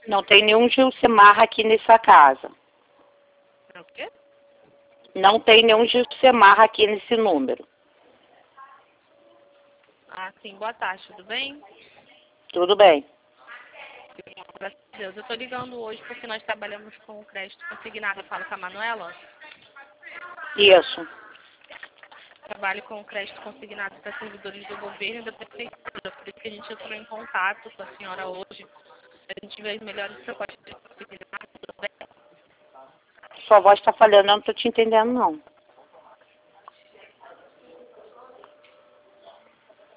Não tem nenhum Gilcimar aqui nessa casa. É o quê? Não tem nenhum Gilcimar aqui nesse número. Ah, sim. Boa tarde, tudo bem? Tudo bem. Graças a Deus. Eu tô ligando hoje porque nós trabalhamos com o crédito consignado. Eu falo com a Manuela. Isso. Trabalho com o crédito consignado para servidores do governo e da prefeitura. Por isso que a gente entrou em contato com a senhora hoje. A gente vê as melhores propostas de consignado. Tudo bem? Sua voz está falhando, eu não estou te entendendo, não.